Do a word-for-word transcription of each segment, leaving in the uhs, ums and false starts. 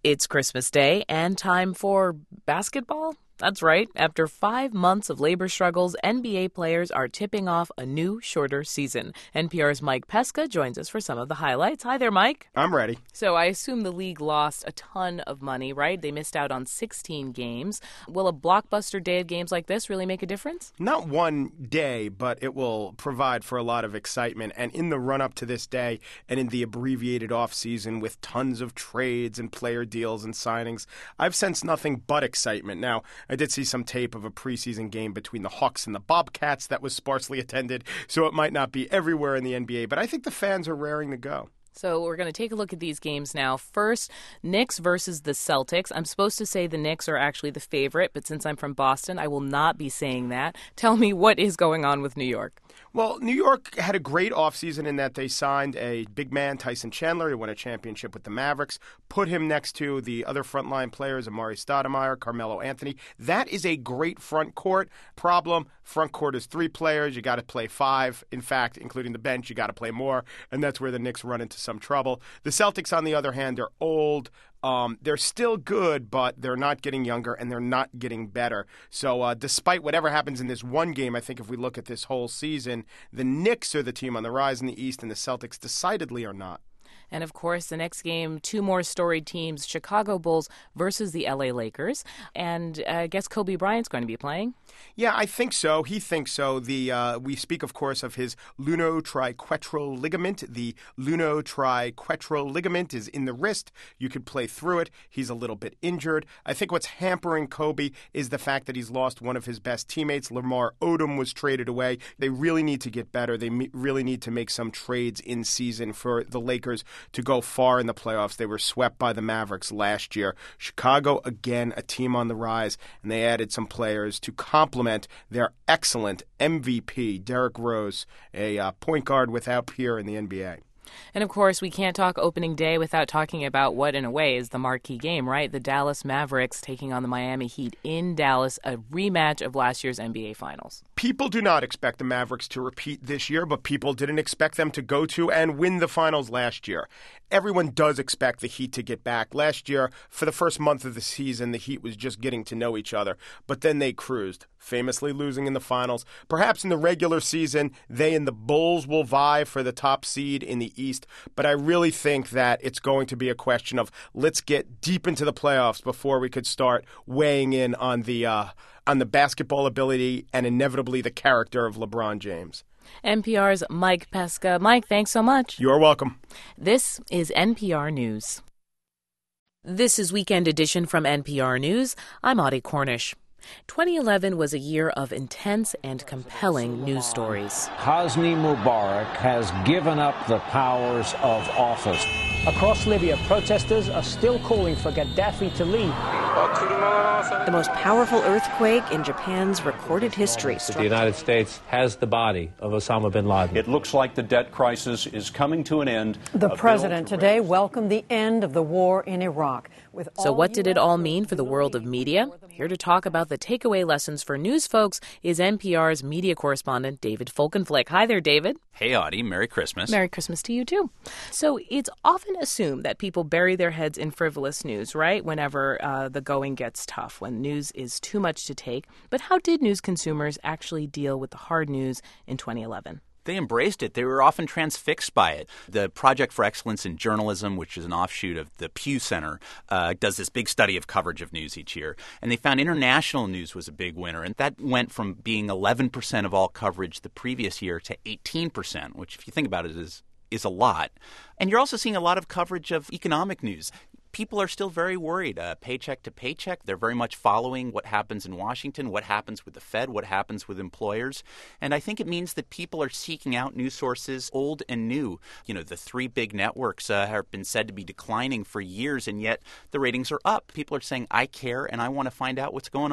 It's Christmas Day and time for basketball. That's right. After five months of labor struggles, N B A players are tipping off a new, shorter season. N P R's Mike Pesca joins us for some of the highlights. Hi there, Mike. I'm ready. So I assume the league lost a ton of money, right? They missed out on sixteen games. Will a blockbuster day of games like this really make a difference? Not one day, but it will provide for a lot of excitement. And in the run-up to this day and in the abbreviated offseason with tons of trades and player deals and signings, I've sensed nothing but excitement. Now, I did see some tape of a preseason game between the Hawks and the Bobcats that was sparsely attended, so it might not be everywhere in the N B A, but I think the fans are raring to go. So we're going to take a look at these games now. First, Knicks versus the Celtics. I'm supposed to say the Knicks are actually the favorite, but since I'm from Boston, I will not be saying that. Tell me what is going on with New York. Well, New York had a great offseason in that they signed a big man, Tyson Chandler. He won a championship with the Mavericks, put him next to the other frontline players, Amari Stoudemire, Carmelo Anthony. That is a great front court. Problem, front court is three players. You got to play five. In fact, including the bench, you got to play more, and that's where the Knicks run into some trouble. The Celtics, on the other hand, are old. Um, they're still good, but they're not getting younger and they're not getting better. So uh, despite whatever happens in this one game, I think if we look at this whole season, the Knicks are the team on the rise in the East and the Celtics decidedly are not. And, of course, the next game, two more storied teams, Chicago Bulls versus the L A Lakers. And uh, I guess Kobe Bryant's going to be playing. Yeah, I think so. He thinks so. The uh, we speak, of course, of his lunotriquetral ligament. The lunotriquetral ligament is in the wrist. You could play through it. He's a little bit injured. I think what's hampering Kobe is the fact that he's lost one of his best teammates. Lamar Odom was traded away. They really need to get better. They me- really need to make some trades in season for the Lakers to go far in the playoffs. They were swept by the Mavericks last year. Chicago, again, a team on the rise, and they added some players to complement their excellent M V P, Derrick Rose, a uh, point guard without peer in the N B A. And, of course, we can't talk opening day without talking about what, in a way, is the marquee game, right? The Dallas Mavericks taking on the Miami Heat in Dallas, a rematch of last year's N B A Finals. People do not expect the Mavericks to repeat this year, but people didn't expect them to go to and win the finals last year. Everyone does expect the Heat to get back. Last year, for the first month of the season, the Heat was just getting to know each other, but then they cruised, famously losing in the finals. Perhaps in the regular season, they and the Bulls will vie for the top seed in the East, but I really think that it's going to be a question of let's get deep into the playoffs before we could start weighing in on the uh, on the basketball ability and inevitably the character of LeBron James. N P R's Mike Pesca. Mike, thanks so much. You're welcome. This is N P R News. This is Weekend Edition from N P R News. I'm Audie Cornish. twenty eleven was a year of intense and compelling news stories. Hosni Mubarak has given up the powers of office. Across Libya, protesters are still calling for Gaddafi to leave. The most powerful earthquake in Japan's recorded history. The United States has the body of Osama bin Laden. It looks like the debt crisis is coming to an end. The president today welcomed the end of the war in Iraq. With so what did it all mean for the world of media? Here to talk about the takeaway lessons for news folks is N P R's media correspondent David Folkenflik. Hi there, David. Hey, Audie. Merry Christmas. Merry Christmas to you, too. So it's often assumed that people bury their heads in frivolous news, right, whenever uh, the going gets tough, when news is too much to take. But how did news consumers actually deal with the hard news in twenty eleven? They embraced it. They were often transfixed by it. The Project for Excellence in Journalism, which is an offshoot of the Pew Center, uh, does this big study of coverage of news each year. And they found international news was a big winner. And that went from being eleven percent of all coverage the previous year to eighteen percent, which, if you think about it, is is a lot. And you're also seeing a lot of coverage of economic news. People are still very worried, uh, paycheck to paycheck. They're very much following what happens in Washington, what happens with the Fed, what happens with employers. And I think it means that people are seeking out news sources, old and new. You know, the three big networks uh, have been said to be declining for years, and yet the ratings are up. People are saying, I care and I want to find out what's going on.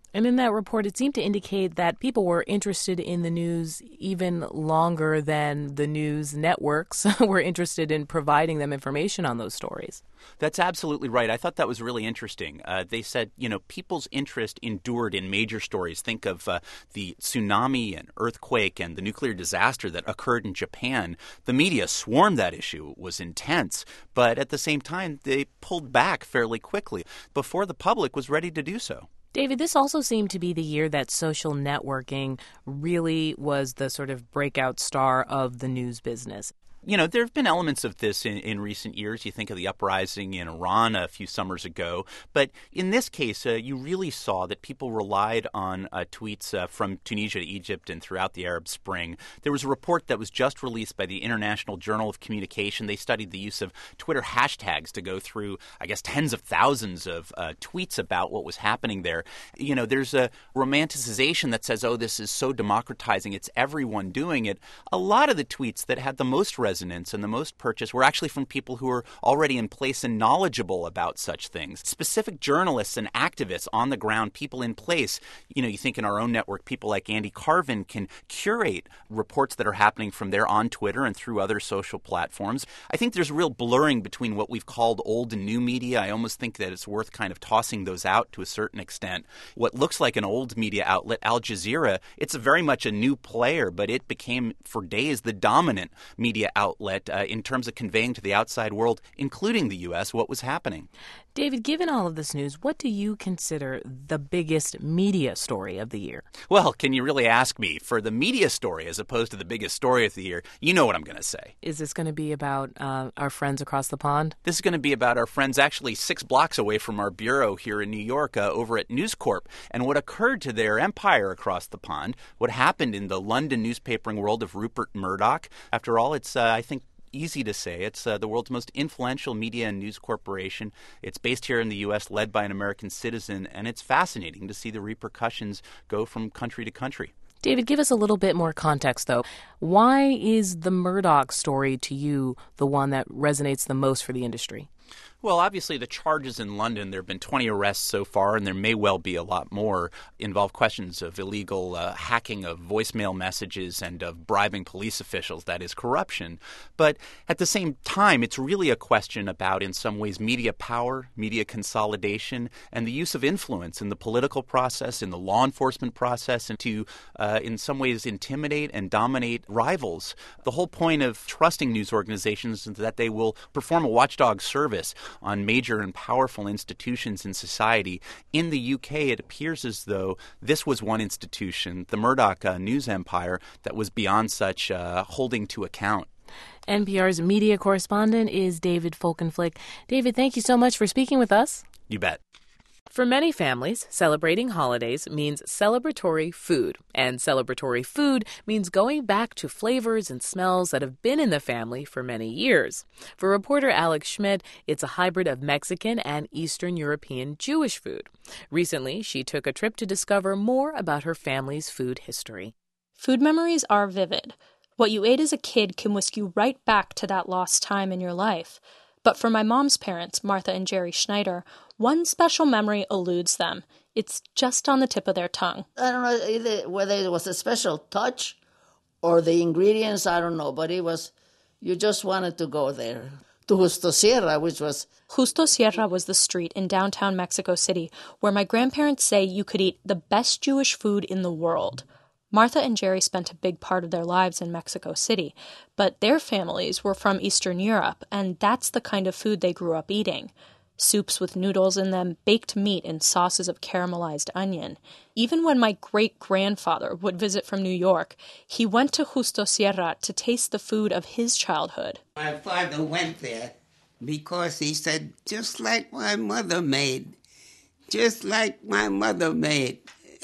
And in that report, it seemed to indicate that people were interested in the news even longer than the news networks were interested in providing them information on those stories. That's absolutely right. I thought that was really interesting. Uh, they said, you know, people's interest endured in major stories. Think of uh, the tsunami and earthquake and the nuclear disaster that occurred in Japan. The media swarmed that issue. It was intense. But at the same time, they pulled back fairly quickly before the public was ready to do so. David, this also seemed to be the year that social networking really was the sort of breakout star of the news business. You know, there have been elements of this in, in recent years. You think of the uprising in Iran a few summers ago. But in this case, uh, you really saw that people relied on uh, tweets uh, from Tunisia to Egypt and throughout the Arab Spring. There was a report that was just released by the International Journal of Communication. They studied the use of Twitter hashtags to go through, I guess, tens of thousands of uh, tweets about what was happening there. You know, there's a romanticization that says, oh, this is so democratizing. It's everyone doing it. A lot of the tweets that had the most resonance and the most purchase were actually from people who are already in place and knowledgeable about such things. Specific journalists and activists on the ground, people in place. You know, you think in our own network, people like Andy Carvin can curate reports that are happening from there on Twitter and through other social platforms. I think there's a real blurring between what we've called old and new media. I almost think that it's worth kind of tossing those out to a certain extent. What looks like an old media outlet, Al Jazeera, it's very much a new player, but it became for days the dominant media outlet. outlet uh, in terms of conveying to the outside world, including the U S, what was happening. David, given all of this news, what do you consider the biggest media story of the year? Well, can you really ask me? For the media story as opposed to the biggest story of the year, you know what I'm going to say. Is this going to be about uh, our friends across the pond? This is going to be about our friends actually six blocks away from our bureau here in New York uh, over at News Corp and what occurred to their empire across the pond, what happened in the London newspapering world of Rupert Murdoch. After all, it's, uh, I think, easy to say. It's uh, the world's most influential media and news corporation. It's based here in the U S, led by an American citizen, and it's fascinating to see the repercussions go from country to country. David, give us a little bit more context, though. Why is the Murdoch story to you the one that resonates the most for the industry? Well, obviously, the charges in London, there have been twenty arrests so far, and there may well be a lot more, involve questions of illegal uh, hacking of voicemail messages and of bribing police officials. That is corruption. But at the same time, it's really a question about, in some ways, media power, media consolidation, and the use of influence in the political process, in the law enforcement process, and to, uh, in some ways, intimidate and dominate rivals. The whole point of trusting news organizations is that they will perform a watchdog service on major and powerful institutions in society. In the U K, it appears as though this was one institution, the Murdoch uh, news empire, that was beyond such uh, holding to account. N P R's media correspondent is David Folkenflik. David, thank you so much for speaking with us. You bet. For many families, celebrating holidays means celebratory food, and celebratory food means going back to flavors and smells that have been in the family for many years. For reporter Alex Schmidt, it's a hybrid of Mexican and Eastern European Jewish food. Recently, she took a trip to discover more about her family's food history. Food memories are vivid. What you ate as a kid can whisk you right back to that lost time in your life. But for my mom's parents, Martha and Jerry Schneider, one special memory eludes them. It's just on the tip of their tongue. I don't know either whether it was a special touch or the ingredients, I don't know, but it was, you just wanted to go there. To Justo Sierra, which was... Justo Sierra was the street in downtown Mexico City where my grandparents say you could eat the best Jewish food in the world. Martha and Jerry spent a big part of their lives in Mexico City, but their families were from Eastern Europe, and that's the kind of food they grew up eating. Soups with noodles in them, baked meat and sauces of caramelized onion. Even when my great-grandfather would visit from New York, he went to Justo Sierra to taste the food of his childhood. My father went there because he said, just like my mother made, just like my mother made.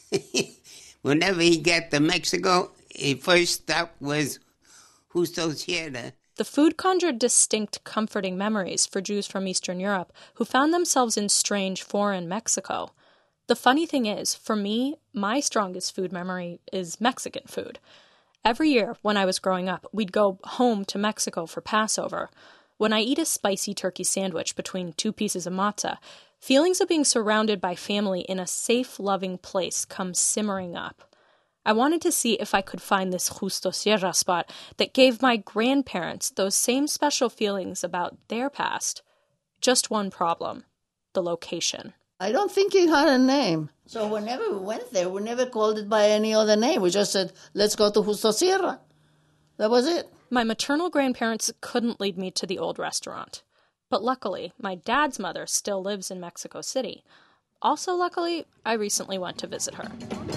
Whenever he got to Mexico, his first stop was Justo Sierra. The food conjured distinct, comforting memories for Jews from Eastern Europe who found themselves in strange, foreign Mexico. The funny thing is, for me, my strongest food memory is Mexican food. Every year, when I was growing up, we'd go home to Mexico for Passover. When I eat a spicy turkey sandwich between two pieces of matzah, Feelings of being surrounded by family in a safe, loving place come simmering up. I wanted to see if I could find this Justo Sierra spot that gave my grandparents those same special feelings about their past. Just one problem: the location. I don't think it had a name. So whenever we went there, we never called it by any other name. We just said, let's go to Justo Sierra. That was it. My maternal grandparents couldn't lead me to the old restaurant. But luckily, my dad's mother still lives in Mexico City. Also luckily, I recently went to visit her.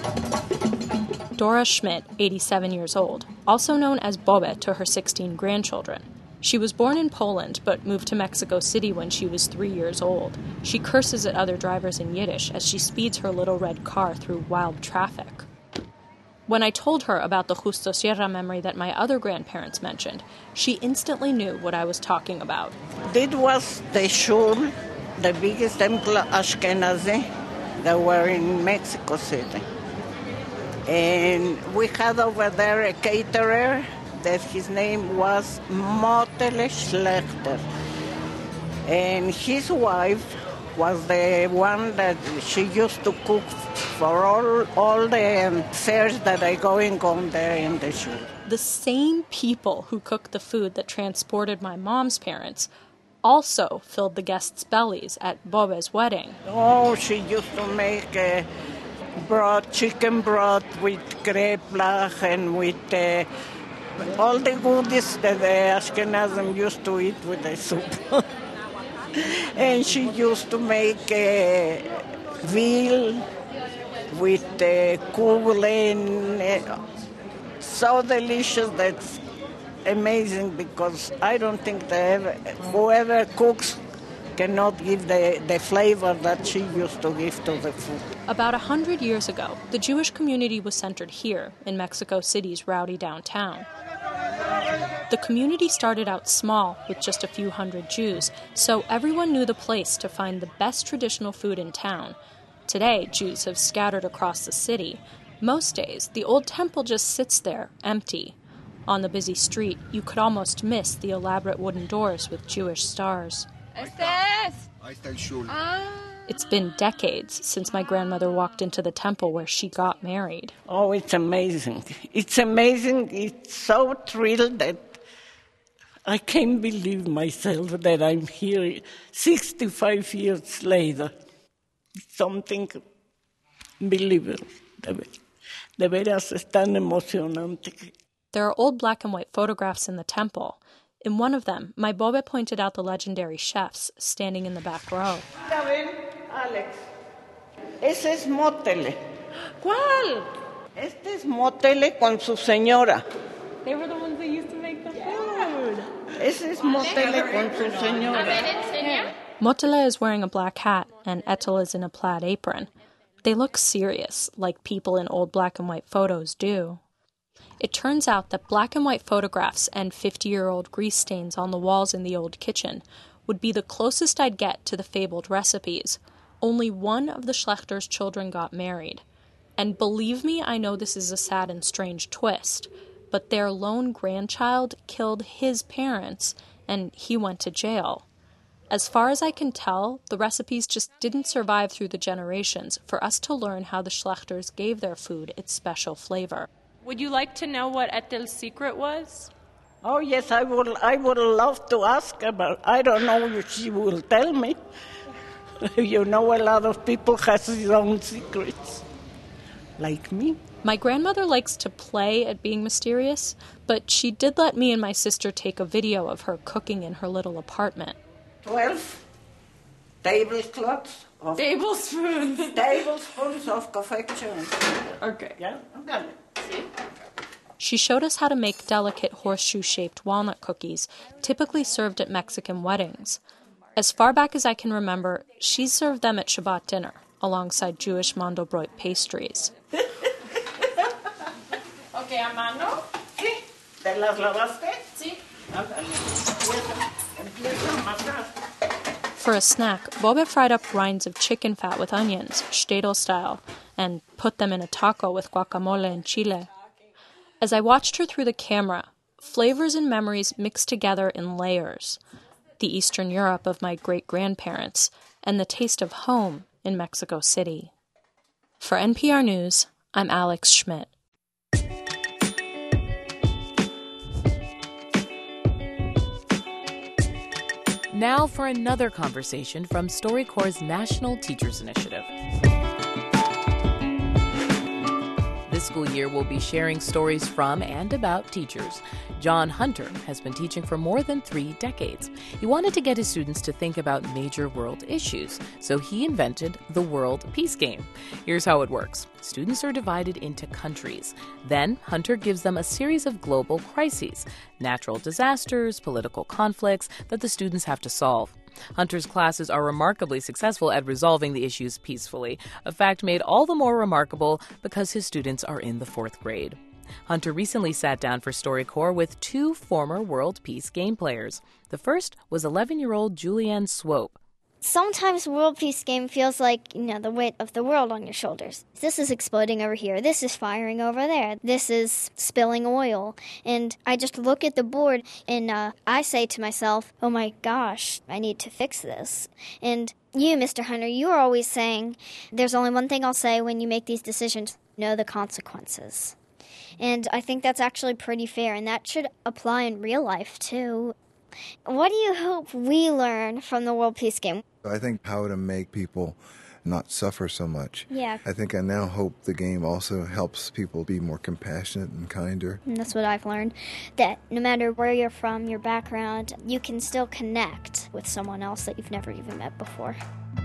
Dora Schmidt, eighty-seven years old, also known as Bobe to her sixteen grandchildren. She was born in Poland, but moved to Mexico City when she was three years old. She curses at other drivers in Yiddish as she speeds her little red car through wild traffic. When I told her about the Justo Sierra memory that my other grandparents mentioned, she instantly knew what I was talking about. This was the shul, the biggest temple Ashkenazi that were in Mexico City. And we had over there a caterer that his name was Motele Schlechter. And his wife was the one that she used to cook for all, all the um, fairs that are going on there in the shul. The same people who cooked the food that transported my mom's parents also filled the guests' bellies at Bobe's wedding. Oh, she used to make uh, broth, chicken broth with kreplach and with uh, all the goodies that the Ashkenazim used to eat with the soup. And she used to make uh, veal with uh, kugeln. Uh, so delicious, that's amazing, because I don't think they ever, whoever cooks cannot give the, the flavor that she used to give to the food. About a hundred years ago, the Jewish community was centered here in Mexico City's rowdy downtown. The community started out small with just a few hundred Jews, so everyone knew the place to find the best traditional food in town. Today, Jews have scattered across the city. Most days, the old temple just sits there, empty. On the busy street, you could almost miss the elaborate wooden doors with Jewish stars. It's been decades since my grandmother walked into the temple where she got married. Oh, it's amazing. It's amazing. It's so thrilled that I can't believe myself that I'm here sixty-five years later. It's something unbelievable. De veras es tan emocionante. There are old black and white photographs in the temple. In one of them, my Bobe pointed out the legendary chefs standing in the back row. Alex, ese es Motele. ¿Cuál? Este es Motele con su señora. They were the ones that used to make the food. Ese es Motele con su señora. Motele is wearing a black hat, and Etel is in a plaid apron. They look serious, like people in old black and white photos do. It turns out that black and white photographs and fifty-year-old grease stains on the walls in the old kitchen would be the closest I'd get to the fabled recipes. Only one of the Schlechters' children got married. And believe me, I know this is a sad and strange twist, but their lone grandchild killed his parents, and he went to jail. As far as I can tell, the recipes just didn't survive through the generations for us to learn how the Schlechters gave their food its special flavor. Would you like to know what Etel's secret was? Oh, yes, I would I would love to ask her, but I don't know if she will tell me. You know, a lot of people have their own secrets, like me. My grandmother likes to play at being mysterious, but she did let me and my sister take a video of her cooking in her little apartment. Twelve tablecloths of... Tablespoons. Tablespoons of confection. Okay. Yeah? Okay. She showed us how to make delicate horseshoe-shaped walnut cookies, typically served at Mexican weddings. As far back as I can remember, she served them at Shabbat dinner, alongside Jewish Mandelbrot pastries. Okay, a mano. Sí. ¿Te las lavaste? Sí. For a snack, Bobe fried up rinds of chicken fat with onions, shtetl style, and put them in a taco with guacamole and chile. As I watched her through the camera, flavors and memories mixed together in layers. The Eastern Europe of my great-grandparents, and the taste of home in Mexico City. For N P R News, I'm Alex Schmidt. Now for another conversation from StoryCorps' National Teachers Initiative. This school year, we'll be sharing stories from and about teachers. John Hunter has been teaching for more than three decades. He wanted to get his students to think about major world issues, so he invented the World Peace Game. Here's how it works. Students are divided into countries. Then Hunter gives them a series of global crises, natural disasters, political conflicts that the students have to solve. Hunter's classes are remarkably successful at resolving the issues peacefully, a fact made all the more remarkable because his students are in the fourth grade. Hunter recently sat down for StoryCorps with two former World Peace Game players. The first was eleven-year-old Julianne Swope. Sometimes World Peace Game feels like, you know, the weight of the world on your shoulders. This is exploding over here. This is firing over there. This is spilling oil. And I just look at the board and uh, I say to myself, oh my gosh, I need to fix this. And you, Mister Hunter, you are always saying, there's only one thing I'll say when you make these decisions, know the consequences. And I think that's actually pretty fair, and that should apply in real life, too. What do you hope we learn from the World Peace Game? I think how to make people not suffer so much. Yeah. I think I now hope the game also helps people be more compassionate and kinder. And that's what I've learned, that no matter where you're from, your background, you can still connect with someone else that you've never even met before.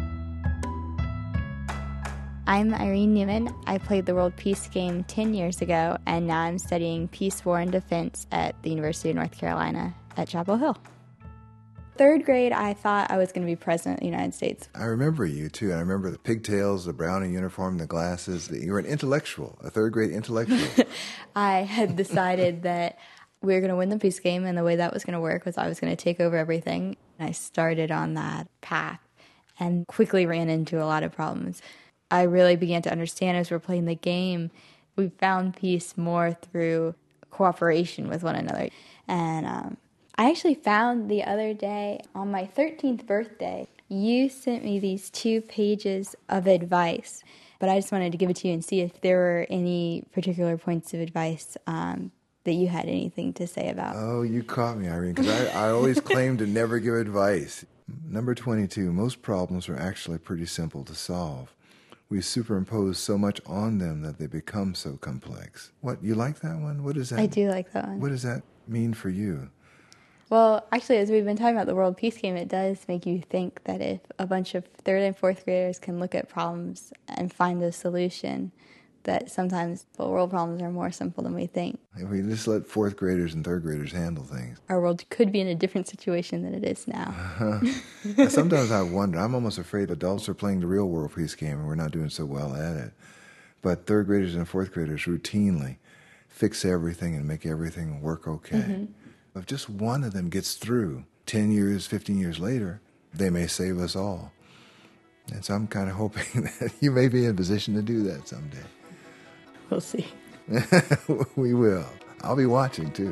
I'm Irene Newman. I played the World Peace Game ten years ago, and now I'm studying Peace, War, and Defense at the University of North Carolina at Chapel Hill. Third grade, I thought I was going to be president of the United States. I remember you, too. I remember the pigtails, the brownie uniform, the glasses. You were an intellectual, a third-grade intellectual. I had decided that we were going to win the peace game, and the way that was going to work was I was going to take over everything. And I started on that path and quickly ran into a lot of problems. I really began to understand as we were playing the game, we found peace more through cooperation with one another. And um, I actually found the other day, on my thirteenth birthday, you sent me these two pages of advice. But I just wanted to give it to you and see if there were any particular points of advice um, that you had anything to say about. Oh, you caught me, Irene, because I, I always claim to never give advice. Number twenty-two, most problems are actually pretty simple to solve. We superimpose so much on them that they become so complex. What, you like that one? What does that I do like that one. What does that mean for you? Well, actually, as we've been talking about the World Peace Game, it does make you think that if a bunch of third and fourth graders can look at problems and find a solution, that sometimes well, world problems are more simple than we think. If we just let fourth graders and third graders handle things. Our world could be in a different situation than it is now. Uh-huh. Sometimes I wonder, I'm almost afraid adults are playing the real World Peace Game and we're not doing so well at it. But third graders and fourth graders routinely fix everything and make everything work okay. Mm-hmm. If just one of them gets through, ten years, fifteen years later, they may save us all. And so I'm kind of hoping that you may be in a position to do that someday. We'll see. We will. I'll be watching, too.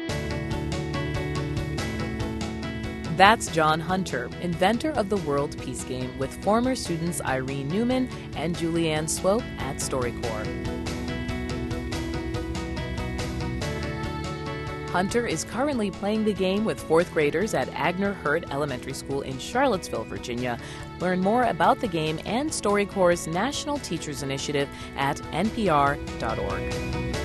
That's John Hunter, inventor of the World Peace Game, with former students Irene Newman and Julianne Swope at StoryCorps. Hunter is currently playing the game with fourth graders at Agner Hurt Elementary School in Charlottesville, Virginia. Learn more about the game and StoryCorps' National Teachers Initiative at N P R dot org.